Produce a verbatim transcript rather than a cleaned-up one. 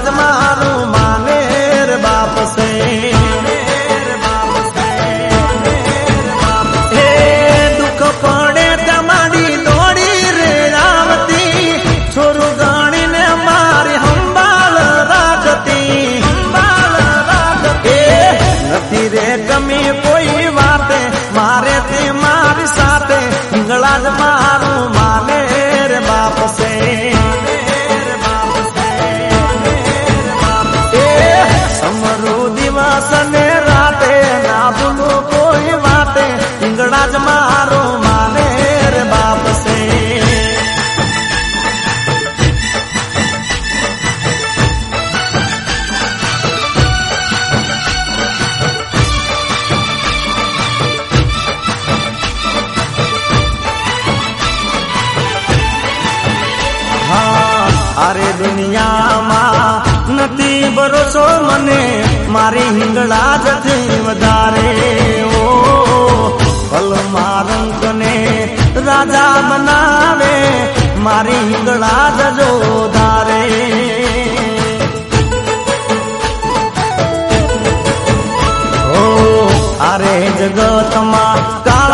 મારું માને રે બાપ સે હે દુઃખ પડે તમારી દોડી રે આવતી છોરું ગણીને મારી સંભાળ રાખતી સંભાળ રાખતી નથી રે ગમે કોઈ વાતે મારે તે મારી સાથે હિંગળા જ મારું માને રે બાપ સે ને રાતે ના ભૂલું કોઈ વાતે હિંગળા જ મારો માને રે બાપ સે હા અરે દુનિયામાં નથી ભરોસો મને મારી હિંગળા જથી વધારે ઓ કલમા રંગને રાજા બનાવે મારી હિંગળા જજો ધારે ઓ અરે જગતમાં કાળ